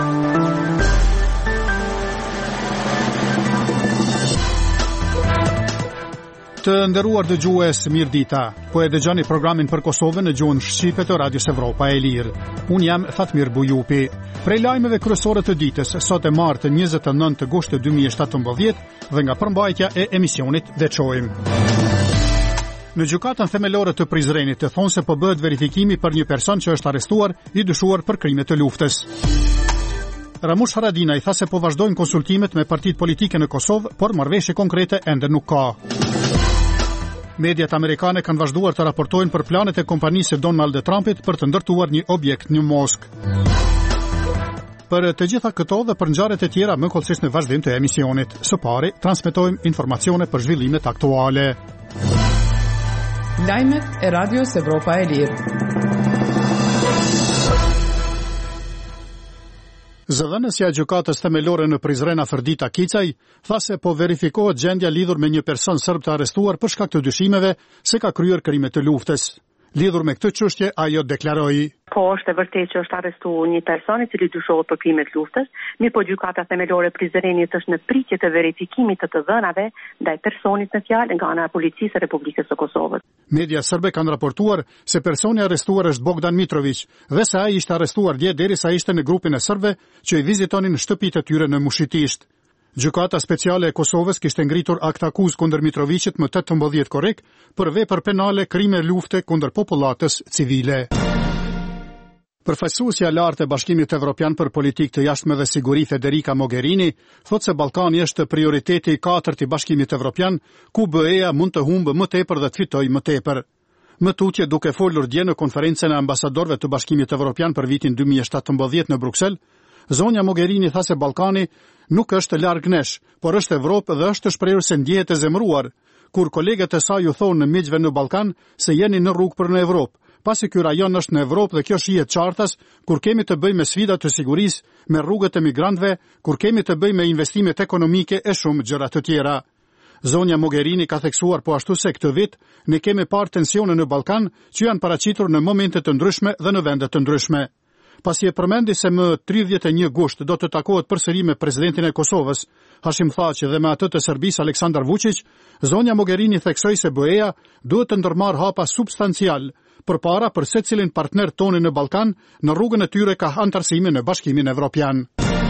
Të nderuar dëgjues, mirëdita. Po e dëgjoni programin për Kosovën në gjuhën shqipe të Radios Evropa e Lirë. Unë jam Fatmir Bujupi. Prej lajmeve kryesore të ditës, sot e martë 29 gusht 2017 dhe nga përmbajtja e emisionit veçojmë. Në gjykatën themelore të Prizrenit të thonë se po bëhet verifikimi për një person që është arrestuar i dyshuar për krime të luftës. Ramush Haradinaj tha se po vazhdojnë konsultimet me partitë politike në Kosovë, por marrëveshje konkrete ende nuk ka. Mediat amerikane kanë vazhduar të raportojnë për planet e kompanisë Donald Trumpit për të ndërtuar një objekt në Moskë. Për të gjitha këto dhe për ngjarjet e tjera më kollësisht në vazhdim të emisionit. Së pari, transmetojmë informacione për zhvillimet aktuale. Lajmet e Radios Evropa e Lirë. Zëdhënësja e gjykatës themelore në Prizren Afërdita Kicaj tha se po verifikohet gjendja lidhur me një person serb të arrestuar për shkak të dyshimeve se ka kryer krime të luftës. Lidhur me këtë çështje, ajo deklaroi: Po, është e vërtetë që është arrestuar një person i cili dyshohet për krime të luftës, mirë po gjykata themelore e Prizrenit është në pritje të verifikimit të dhënave ndaj personit në fjalë nga ana e policisë së Republikës së Kosovës. Media serbe kanë raportuar se personi arrestuar është Bogdan Mitrović dhe se ai ishte arrestuar dje derisa ishte në grupin e serbëve që i vizitonin shtëpitë e tyre në Mushitisht. Gjykata speciale e Kosovës kishte ngritur akt akuzë kundër Mitrovićit më 18 korrik për vepër penale krime lufte kundër popullatës civile. Përfaqësuesja e lartë e Bashkimit Evropian për Politikë të Jashtme dhe Siguri Federica Mogherini thotë se Ballkani është prioriteti i katërt i Bashkimit Evropian, ku BE-ja mund të humbë më tepër dhe të fitojë më tepër. Më tutje duke folur dje në konferencën e ambasadorëve të Bashkimit Evropian për vitin 2017 në Bruksel, zonja Mogherini tha se Ballkani nuk është larg nesh, por është Evropë dhe është shprehur se ndjehet e zemëruar, kur kolegët e saj u thonë në miqve në Ballkan se jeni në rrugë për në Evropë, pasi ky rajon është në Evropë dhe kjo shihet qartas kur kemi të bëjmë me sfidat të sigurisë, me rrugët e migrantëve, kur kemi të bëjmë me investimet ekonomike e shumë gjëra të tjera. Zonja Mogherini ka theksuar po ashtu se këtë vit ne kemi parë tensione në Ballkan që janë paraqitur në momente të ndryshme dhe në vende të ndryshme. Pasi e përmendi se më 31 gusht do të takohet përsëri me presidentin e Kosovës, Hashim Thaçi dhe me atë të Serbisë Aleksandar Vučić, zonja Mogherini theksoi se BE-ja duhet të ndërmarrë hapa substancial përpara për secilin partner tonë në Ballkan në rrugën e tyre ka antarësimi në Bashkimin Evropian.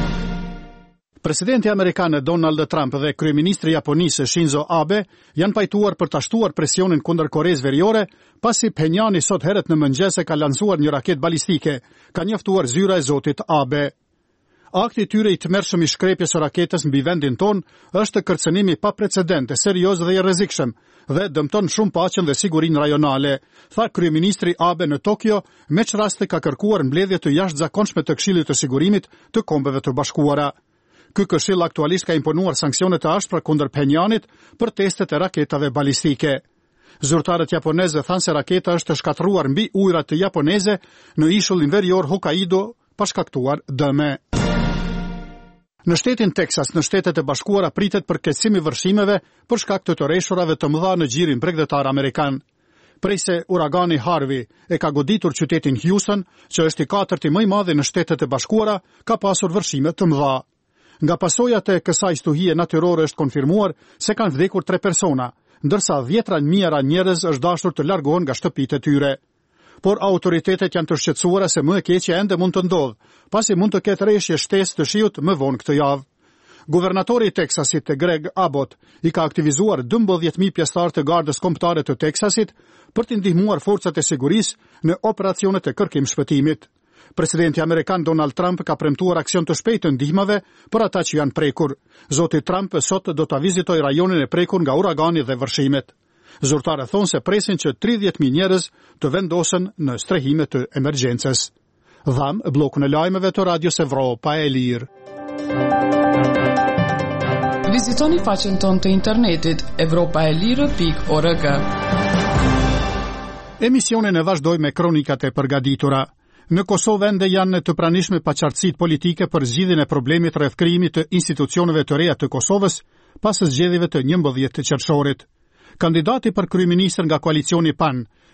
Presidenti amerikan Donald Trump dhe kryeministri japonisë Shinzo Abe janë pajtuar për ta shtuar presionin kundër Koreas Veriore, pasi Phenjani sot herët në mëngjes ka lancuar një raketë balistike, ka njoftuar zyra e zotit Abe. Akti i tyre i tmerrshëm i shkrepjes së raketës mbi vendin ton është kërcënimi pa precedent, serioz dhe i rrezikshëm dhe dëmton shumë paqen dhe sigurinë rajonale, tha kryeministri Abe në Tokyo, me çraste ka kërkuar mbledhje të jashtëzakonshme të Këshillit të Sigurimit të Kombeve të Bashkuara. Ky këshill aktualisht ka imponuar sanksione të ashpra kundër Phenjanit për testet e raketave balistike. Zyrtarët japonezë thanë se raketa është shkatëruar mbi ujërat të japoneze në ishullin verior Hokkaido pa shkaktuar dëme. Në shtetin Teksas, në Shtetet e Bashkuara pritet përkeqësim i vërshimeve për shkak të tërreshurave të mëdha në gjirin bregdetar amerikan. Prej se uragani Harvey e ka goditur qytetin Houston, që është i katërti më i madhi në Shtetet e Bashkuara, ka pasur vërshime të mëdha. Nga pasojat e kësaj stuhie natyrore është konfirmuar se kanë vdekur 3 persona, ndërsa 10 mijëra njerëz është dashur të largohen nga shtëpitë e tyre. Por autoritetet janë të shqetësuara se më e keqja ende mund të ndodhë, pasi mund të ketë rreshje shtesë të shiut më vonë këtë javë. Guvernatori i Teksasit, Greg Abbott, i ka aktivizuar 12.000 pjesëtarë të Gardës Kombëtare të Teksasit për të ndihmuar forcat e sigurisë në operacionet e kërkim shpëtimit. Presidenti amerikan Donald Trump ka premtuar aksion të shpejtë të ndihmave për ata që janë prekur. Zoti Trump sot do ta vizitojë rajonin e prekur nga uragani dhe vërshimet. Zyrtarët thonë se presin që 30.000 njerëz të vendosen në strehime të emergjencës. Dham bllokun e lajmeve të Radios Evropa e Lirë. Vizitoni faqen tonë të internetit europaelire.org. Emisionin e vazhdoj me kronikat e përgatitura. Në Kosovë ende janë të pranishme paqartësitë politike për zgjidhjen e problemit rreth krijimit të institucioneve të reja të Kosovës pas zgjedhjeve të 11 qershorit. Kandidati për kryeministër nga koalicioni PAN,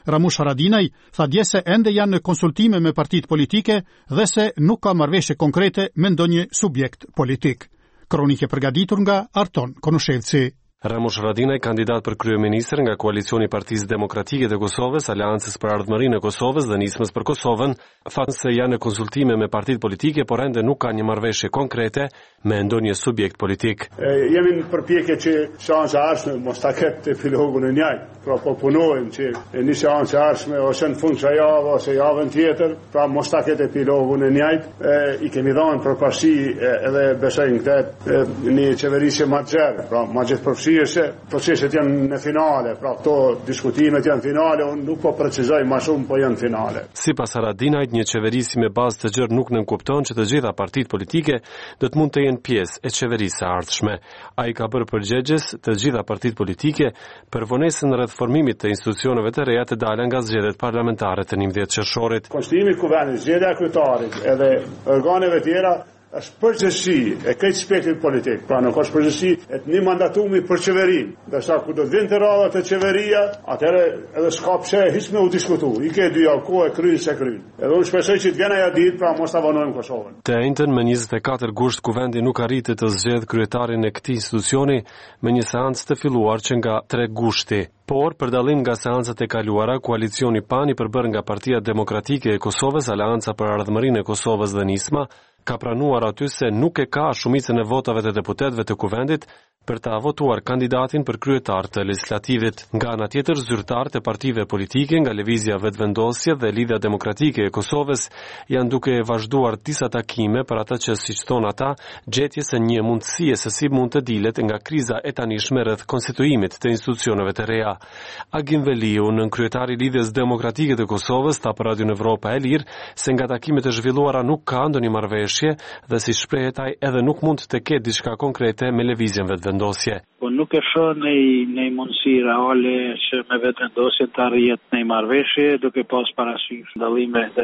Ramush Haradinaj, tha dje se ende janë në konsultime me partitë politike dhe se nuk ka marrëveshje konkrete me ndonjë subjekt politik. Kronike përgatitur nga Arton Konushevci. Ramush Haradinaj, kandidat për kryeministër nga koalicioni Partisë Demokratike të Kosovës, Aleancës për Ardhmërinë e Kosovës dhe Nismës për Kosovën, thënë se janë në konsultime me partitë politike, por ende nuk ka një marrëveshje konkrete me ndonjë subjekt politik. Jemi në përpjekje që seanca e ardhshme mos ta ketë epilogun e njëjtë. Pra po punojmë që në seancë e ardhshme ose në fund kësaj jave ose javën tjetër, pra mos ta ketë epilogun e njëjtë. I kemi dhënë përparësi edhe besojmë këtë një qeverisje më të gjerë, pra më gjithë proceset janë në finale, pra këto diskutimet janë finale, unë nuk po precizoj ma shumë, po janë finale. Sipas Haradinajt, një qeverisi me bazë të gjerë nuk nënkupton që të gjitha partitë politike do të mund të jenë pjesë e qeverisë së ardhshme. Ai ka bërë përgjigjes të gjitha partitë politike për vonesën rreth formimit të institucioneve të reja të dalën nga zgjedhjet parlamentare të 11 qershorit. Konstituimi i kuvendit, zgjedhja e kryetarit edhe organeve tjera është përgjithësi e këtë spektrit politik, pra nuk është përgjithësi e një mandatumi për qeverinë. Dërsa ku do të vinte radha të qeveria, atëherë edhe s'ka pse hiç me u diskutu. I ke dy javë kohë kryen se kryen. Edhe unë shpresoj që të vjen ajo ditë, pra mos ta vonojmë Kosovën. Të njëjtën me 24 gusht kuvendi nuk arriti të zgjedhë kryetarin e këtij institucioni me një seancë të filluar që nga 3 gushti. Por, për dallim nga seancat e kaluara, koalicioni PAN i përbërë nga Partia Demokratike e Kosovës, Aleanca për Ardhmërinë e Kosovës dhe Nisma, ka pranuar aty se nuk e ka shumicën e votave të deputetëve të kuvendit për ta votuar kandidatin për kryetar të legislativit. Nga ana tjetër, zyrtarët e partive politike nga Lëvizja Vetëvendosje dhe Lidhja Demokratike e Kosovës janë duke vazhduar disa takime për ata që, siç thonë ata, gjetjes e një mundësie se si mund të dilet nga kriza e tanishme rreth konstituimit të institucioneve të reja. Agim Veliu, nën kryetari i Lidhjes Demokratike të Kosovës, tha për Radio Evropa e Lirë se nga takimet e zhvilluara nuk ka ndonjë marrëveshje dhe si shprehet ai edhe nuk mund të ketë diçka konkrete me Lëvizjen Vetëvendosje. Po nuk e shoh në mundësi reale që me vetëvendosje të arrihet në marrëveshje, duke pas parasysh dallimet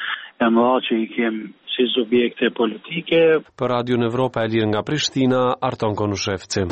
e mëdha që i kemë si subjekte politike. Për Radio Evropa e Lirë nga Prishtina, Arton Konushevci.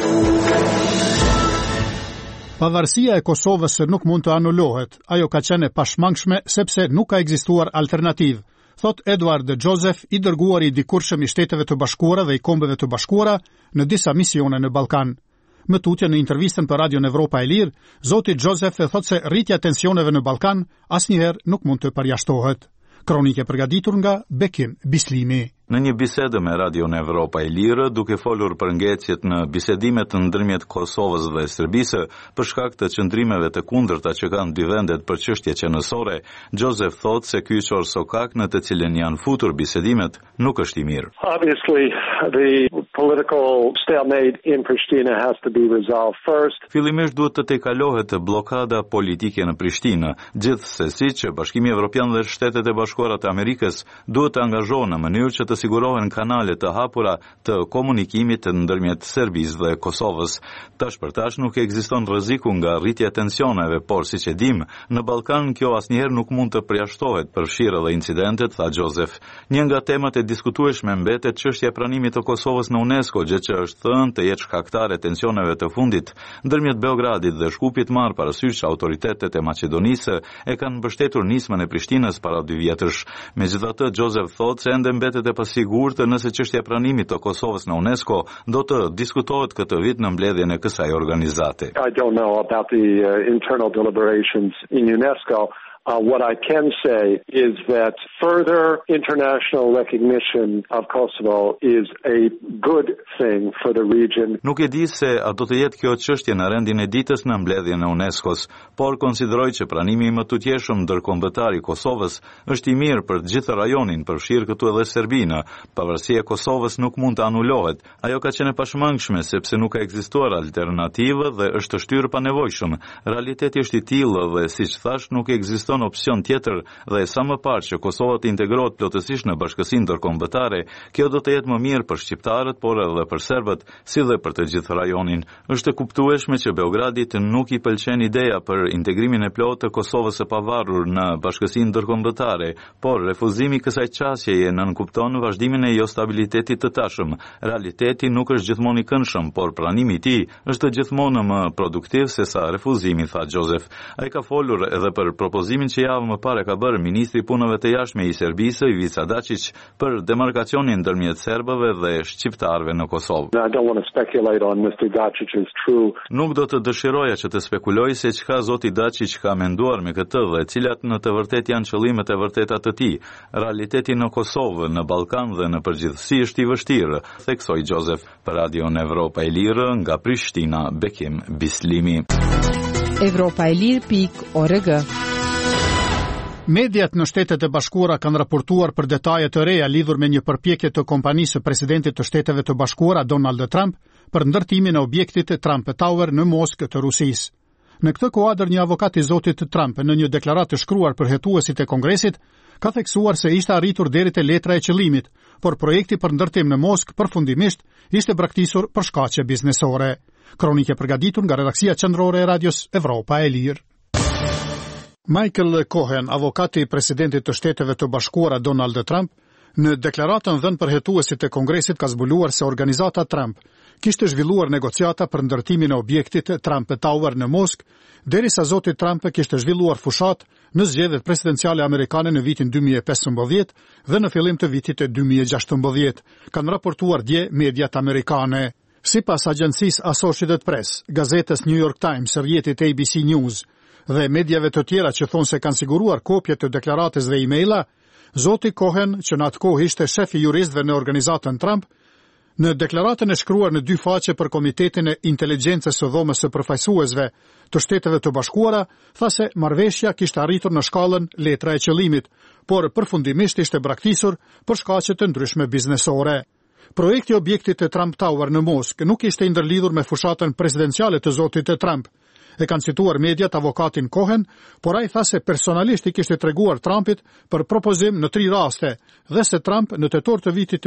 Pavarësia e Kosovës se nuk mund të anulohet, ajo ka qenë e pashmangshme sepse nuk ka ekzistuar alternativë, thot Eduard Joseph, i dërguari i dikurshëm i Shteteve të Bashkuara dhe i Kombeve të Bashkuara në disa misione në Ballkan. Më tutje në intervistën për Radio Evropa e Lirë, zoti Joseph e thot se rritja e tensioneve në Ballkan asnjëherë nuk mund të përjashtohet. Kronike përgatitur nga Bekim Bislimi. Në një bisedë me Radio Evropa e Lirë, duke folur për ngecjet në bisedimet ndërmjet Kosovës dhe Serbisë për shkak të qëndrimeve të kundërta që kanë dy vendet për çështje qenësore, Joseph thot se ky çorsokak në të cilën janë futur bisedimet nuk është i mirë. Obviously, the political stalemate in Pristina has to be resolved first. Fillimisht duhet të tejkalohet blokada politike në Prishtinë, gjithsesi që Bashkimi Evropian dhe Shtetet e Bashkuara të Amerikës duhet të angazhohen në mënyrë që të sigurohen kanale të hapura të komunikimit ndërmjet Serbisë dhe Kosovës. Tash për tash nuk ekziston rreziku nga rritja e tensioneve, por siç e dim, në Ballkan kjo asnjëherë nuk mund të përjashtohet përfshirë edhe incidentet, tha Joseph. Një nga temat e diskutueshme mbetet çështja e pranimit të Kosovës në UNESCO, gjë që është thënë të jetë shkaktare e tensioneve të fundit ndërmjet Beogradit dhe Shkupit, marr parasysh autoritetet e Maqedonisë e kanë mbështetur nismën e Prishtinës para 2 vjetësh. Megjithatë, Joseph thotë se ende mbetet e sigurt nëse çështja e pranimit të Kosovës në UNESCO do të diskutohet këtë vit në mbledhjen e kësaj organizate. I don't know about the internal deliberations in UNESCO. What I can say is that further international recognition of Kosovo is a good thing for the region. Nuk e di se a do të jetë kjo çështje në rendin e ditës në mbledhjen e UNESCO-s, por konsideroj që pranimi më tutjeshëm ndërkombëtar i Kosovës është i mirë për të gjithë rajonin, përfshirë këtu edhe Serbinë. Pavarësia e Kosovës nuk mund të anulohet. Ajo ka qenë e pashmangshme sepse nuk ka ekzistuar alternativë dhe është shtyrë pa nevojshëm. Realiteti është i tillë dhe siç thash nuk ekziston ekziston opsion tjetër dhe sa më parë që Kosova të integrohet plotësisht në bashkësinë ndërkombëtare, kjo do të jetë më mirë për shqiptarët, por edhe për serbët, si dhe për të gjithë rajonin. Është e kuptueshme që Beogradit nuk i pëlqen ideja për integrimin e plotë të Kosovës së pavarur në bashkësinë ndërkombëtare, por refuzimi i kësaj çështjeje nënkupton vazhdimin e jo stabilitetit të tashëm. Realiteti nuk është gjithmonë i këndshëm, por pranimi i tij është gjithmonë më produktiv se sa refuzimi, tha Joseph. Ai ka folur edhe për propozimin që javë më parë ka bërë ministri i punëve të jashtme i Serbisë, Ivica Dačić, për demarkacionin ndërmjet serbëve dhe shqiptarëve në Kosovë. Nuk do të dëshiroja që të spekuloj se çka zoti Dačić ka menduar me këtë dhe cilat në të vërtetë janë qëllimet e vërteta të tij. Realiteti në Kosovë, në Ballkan dhe në përgjithësi është i vështirë, theksoi Joseph për Radion Evropa e Lirë nga Prishtina, Bekim Bislimi. Evropaelir.org. Mediat në Shtetet e Bashkuara kanë raportuar për detaje të reja lidhur me një përpjekje të kompanisë së presidentit të Shteteve të Bashkuara Donald Trump për ndërtimin e objektit Trump Tower në Moskë të Rusisë. Në këtë kuadër një avokat i zotit Trump në një deklaratë të shkruar për hetuesit e Kongresit ka theksuar se ishte arritur deri te letra e qëllimit, por projekti për ndërtim në Moskë përfundimisht ishte braktisur për shkaqe biznesore. Kronike përgatitur nga redaksia qendrore e Radios Evropa e Lirë. Michael Cohen, avokati i presidentit të Shteteve të Bashkuara Donald Trump, në deklaratën dhënë për hetuesit e Kongresit ka zbuluar se organizata Trump kishte zhvilluar negociata për ndërtimin e objektit Trump Tower në Moskë, derisa zoti Trump kishte zhvilluar fushat në zgjedhjet presidenciale amerikane në vitin 2015 dhe në fillim të vitit 2016, kanë raportuar dje mediat amerikane. Sipas agjencisë Associated Press, gazetës New York Times, rrjetit ABC News dhe mediave të tjera që thonë se kanë siguruar kopje të deklaratës dhe e-maila, zoti Cohen, që në atë kohë ishte shefi juristëve në organizatën Trump, në deklaratën e shkruar në 2 faqe për Komitetin e Inteligjencës së Dhomës së Përfaqësuesve të Shteteve të Bashkuara, tha se marrëveshja kishte arritur në shkallën letra e qëllimit, por përfundimisht ishte braktisur për shkaqe të ndryshme biznesore. Projekti i objektit të Trump Tower në Moskë nuk ishte ndërlidhur me fushatën presidenciale të zotit Trump. E kanë cituar mediat avokatin Cohen, por ai tha se personalisht i kishte treguar Trumpit për propozim në 3 raste dhe se Trump në tetor të vitit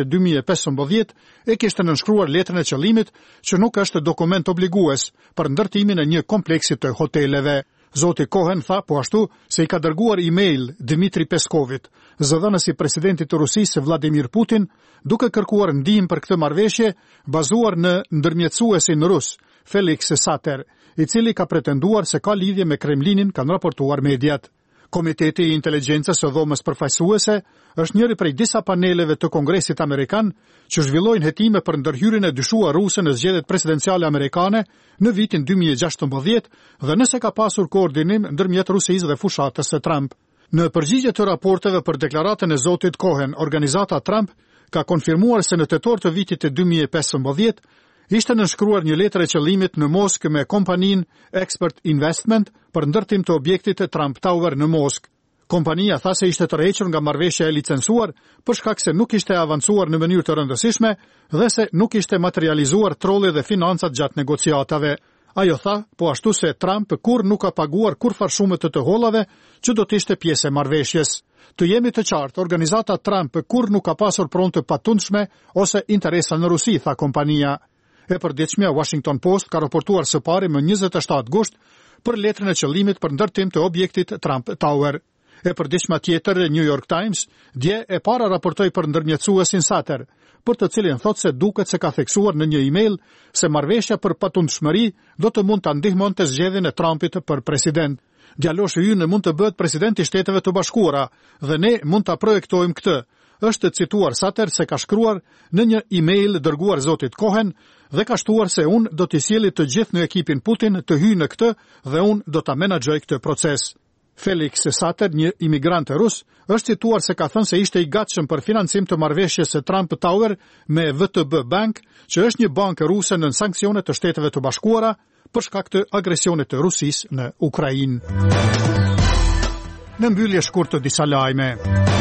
2015 e kishte nënshkruar letrën e qëllimit që nuk është dokument obligues për ndërtimin e një kompleksi të hoteleve. Zoti Cohen tha po ashtu se i ka dërguar email Dmitri Peskovit, zëdhënësi presidentit të Rusisë Vladimir Putin, duke kërkuar ndihmë për këtë marrëveshje bazuar në ndërmjetësuesin rus Felix Sater, i cili ka pretenduar se ka lidhje me Kremlinin, kanë raportuar mediat. Komiteti i Inteligjencës së Dhomës Përfaqësuese është njëri prej disa paneleve të Kongresit Amerikan që zhvillojnë hetime për ndërhyrjen e dyshuar ruse në zgjedhjet presidenciale amerikane në vitin 2016 dhe nëse ka pasur koordinim ndërmjet Rusisë dhe fushatës së Trump. Në përgjigje të raporteve për deklaratën e zotit Cohen, organizata Trump ka konfirmuar se në tetor të vitit 2015 ishte nënshkruar një letër e qëllimit në Moskë me kompaninë Expert Investment për ndërtim të objektit të Trump Tower në Moskë. Kompania tha se ishte tërhequr nga marrëveshja e licencuar për shkak se nuk ishte avancuar në mënyrë të rëndësishme dhe se nuk ishte materializuar trolli dhe financat gjatë negociatave. Ajo tha, po ashtu se Trump kur nuk ka paguar kurfar shumët të hollave që do të ishte pjesë e marrëveshjes. Të jemi të qartë, organizata Trump kur nuk ka pasur pronë të patundshme ose interesa në Rusi, tha kompania. E përditshmja Washington Post ka raportuar së pari më 27 gusht për letrën e qëllimit për ndërtim të objektit Trump Tower. E përditshmja tjetër New York Times dje e para raportoi për ndërmjetësuesin Sater, për të cilin thotë se duket se ka theksuar në një email se marrëveshja për patundshmëri do të mund ta ndihmonte zgjedhjen e Trumpit për president. Djaloshi ynë mund të bëhet president i Shteteve të Bashkuara dhe ne mund ta projektojmë këtë. Është cituar Sater se ka shkruar në një email dërguar zotit Cohen dhe ka shtuar se unë do t'i sjellë të gjithë në ekipin Putin të hyjë në këtë dhe unë do ta menaxhoj këtë proces. Felix Sater, një imigrant rus, është cituar se ka thënë se ishte i gatshëm për financim të marrëveshjes së Trump Tower me VTB Bank, që është një bankë ruse nën sanksione të Shteteve të Bashkuara për shkak të agresionit të Rusisë në Ukrainë. Në mbyllje shkurt të disa lajme.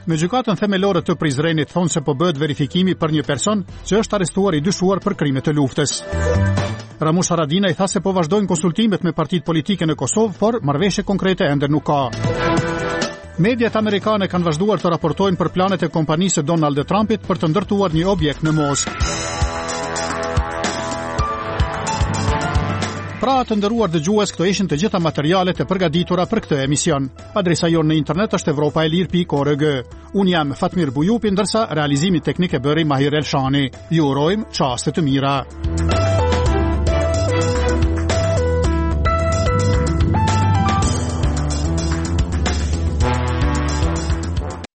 Me gjykatën themelore të Prizrenit thonë se po bëhet verifikimi për një person që është arrestuar i dyshuar për krime të luftës. Ramush Haradinaj tha se po vazhdojnë konsultimet me partitë politike në Kosovë, por marrëveshje konkrete ende nuk ka. Mediat amerikane kanë vazhduar të raportojnë për planet e kompanisë Donald Trumpit për të ndërtuar një objekt në Moskë. Pra të nderuar dëgjues, këto ishin të gjitha materialet e përgatitura për këtë emision. Adresa jonë në internet është evropaelir.org. Unë jam Fatmir Bujupi, ndërsa realizimin teknik e bëri Mahir Elshani. Ju urojmë çaste të mira.